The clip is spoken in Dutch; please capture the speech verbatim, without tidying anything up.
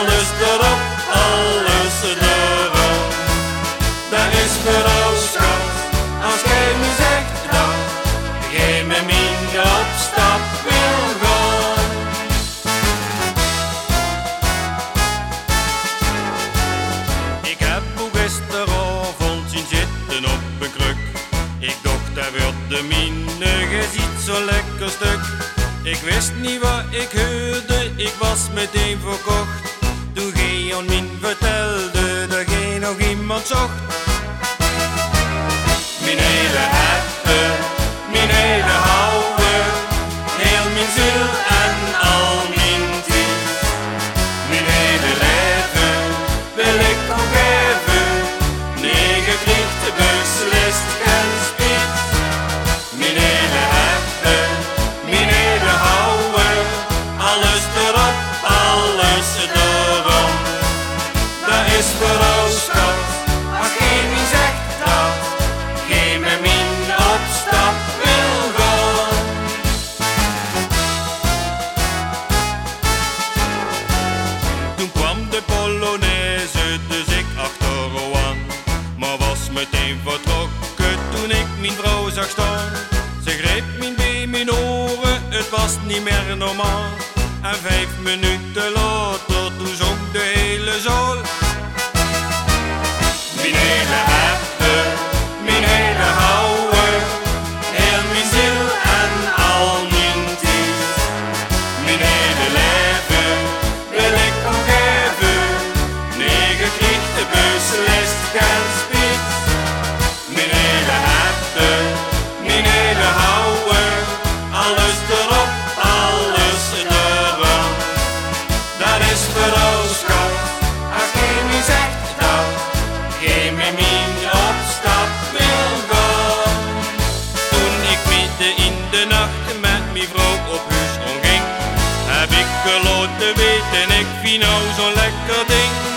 alles erop, alles erom. Dat is vooral schat, als gij me zegt dat gij met mij op stap wil gaan. Ik heb ook gisteravond zien zitten op een kruk. Ik dacht dat wordt de mine, je ziet zo lekker stuk. Ik wist niet wat ik hoorde, ik was meteen verkocht. Toen gij aan mij vertelde dat gij nog iemand zocht. Mijn hele hebben, mijn hele houden, heel mijn ziel en al mijn tijd. Mijn hele leven wil ik nog geven, nee, je krijgt beslist geen spijt. Mijn hele hebben, mijn hele houden, alles erop, alles erom. Dat is vooral schat, als gij mij zegt dat gij met mij op stap wil gaan. Toen kwam de Polonaise, dus ik achteraan, maar was meteen vertrokken toen ik mijn vrouw zag staan. Ze greep mijn bij mijn oren, het was niet meer normaal. En vijf minuten later, toen zong de hele zaal. Mijn hele hebben, mijn hele houden, heel mijn ziel en al mijn tijd. Mijn hele leven wil ik nog geven, nee, je krijgt beslist geen spijt. Mijn hele hebben, mijn hele houden, alles erop, alles erom. Dat is vooral schat, als gij mij zegt dat gij met mij op stap wil gaan. Toen ik midden in de nacht met mijn vrouw op huis omging, heb ik gelaten weten, ik vind nou zo'n lekker ding.